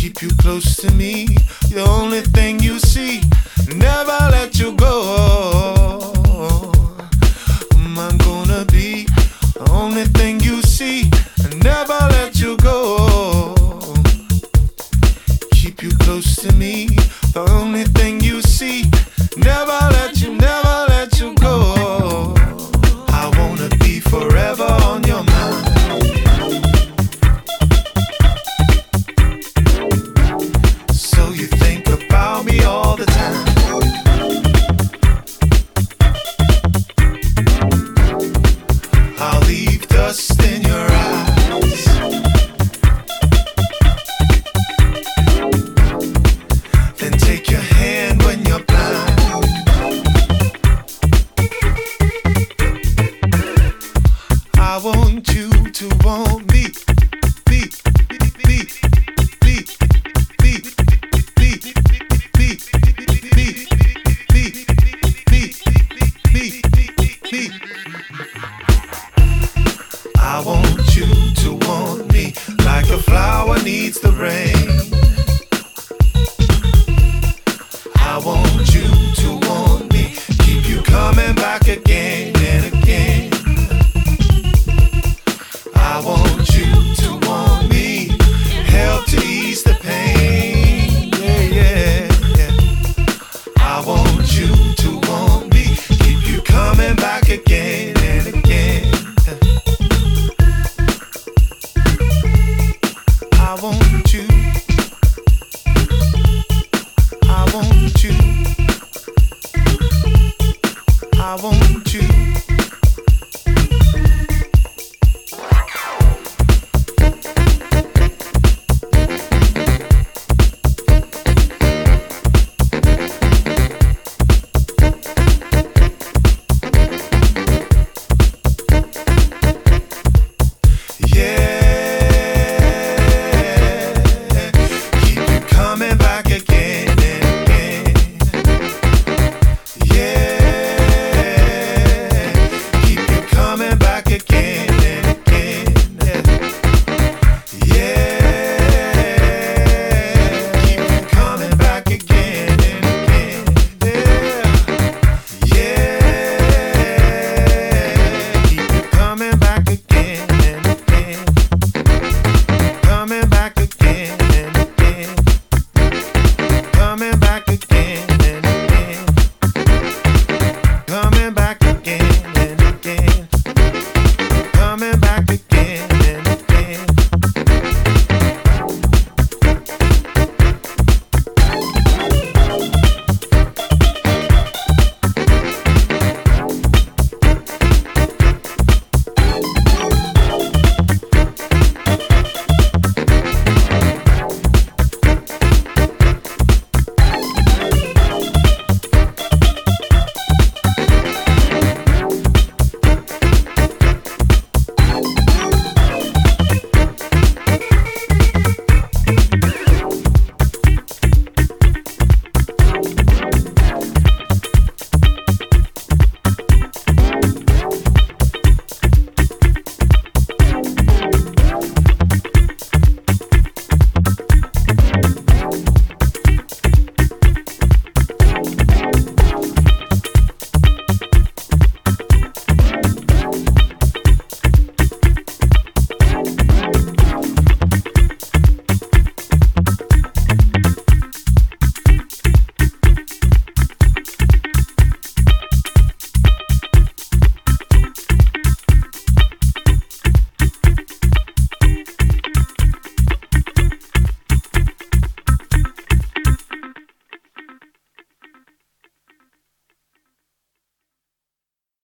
keep you close to me. The only thing you see, never let you go. I'm gonna be the only thing you see, and never let you go. Keep you close to me, the only thing you see, never let you go. I wanna be forever on your mind. So you think about me all the time. I'll leave dust in your eyes. Then take your hand when you're blind. I want you to want me, me, me, me, me, me, me, me. I want you to want me like a flower needs the rain. I want you to want me, keep you coming back again and again. I want you to want me, help to ease the pain. Yeah, yeah, yeah. I want you to want me, keep you coming back again and again. I want you, I want you, I want